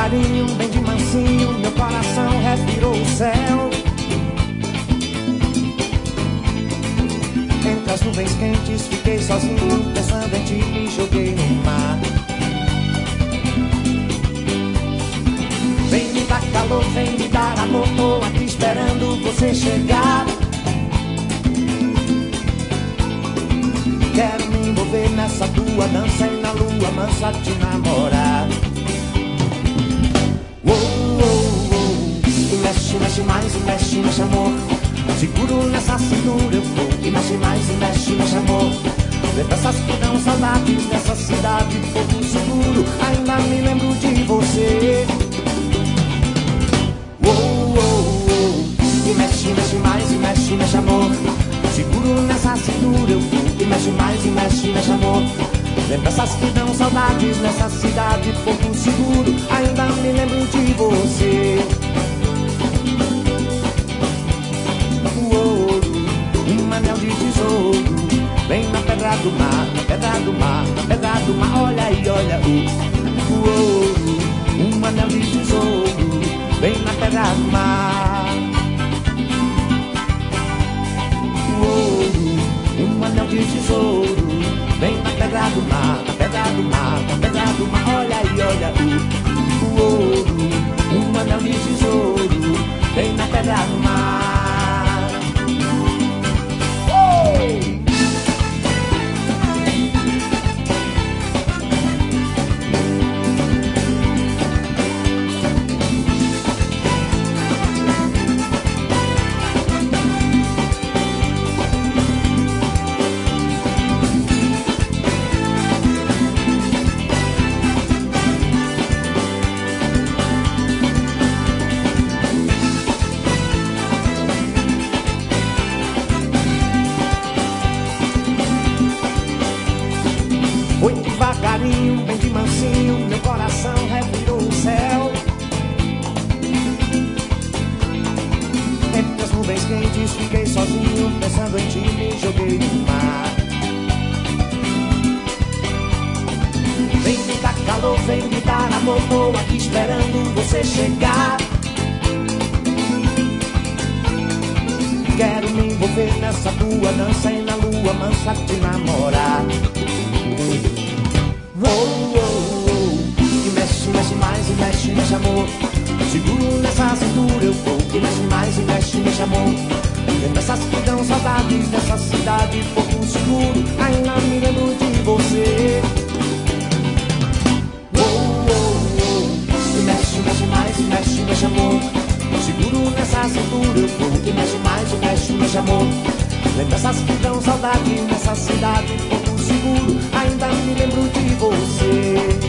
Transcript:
devagarinho, bem de mansinho, meu coração respirou o céu. Entre as nuvens quentes fiquei sozinho, pensando em ti, me joguei no mar. Vem me dar calor, vem me dar amor, tô aqui esperando você chegar. Quero me envolver nessa tua dança e na lua mansa te namorar. Oh, oh, oh. E mexe, mexe mais, e mexe, mexe amor. Seguro nessa cintura eu vou. E mexe mais, e mexe, mexe amor. Lembranças que dão saudades nessa cidade, pouco seguro. Ainda me lembro de você. Oh, oh, oh. E mexe, mexe mais, e mexe, mexe amor. Seguro nessa cintura eu vou. E mexe mais, e mexe, mexe amor. Lembranças que dão saudades nessa cidade, pouco seguro. Ainda me lembro de você. O ouro, um anel de tesouro, vem na pedra do mar, na pedra do mar, na pedra do mar. Olha aí, olha o ouro, um anel de tesouro, vem na pedra do mar. O ouro, um anel de tesouro, vem na pedra do mar, na pedra do mar, na pedra do mar. Olha aí, olha o ouro, um anel de tesouro, vem na pedra do mar. Foi devagarinho, bem de mansinho, meu coração revirou o céu. Entre as nuvens quentes fiquei sozinho, pensando em ti, me joguei no mar. Vem me dar calor, vem me dar amor, tô aqui esperando você chegar. Quero me envolver nessa tua dança e na lua mansa te namorar. Oh, oh, oh. E mexe, mexe mais, e mexe, mexe amor. Seguro nessa cintura eu vou. E mexe mais, e mexe, mexe amor. Lembranças que dão saudades dessa cidade, pouco seguro. Ainda me lembro de você. Oh, oh, oh. E mexe, mexe mais, e mexe, mexe amor. Seguro nessa cintura eu vou. E mexe mais, e mexe, mexe amor. Lembranças que dão saudade nessa cidade, pouco seguro. Ainda me lembro de você.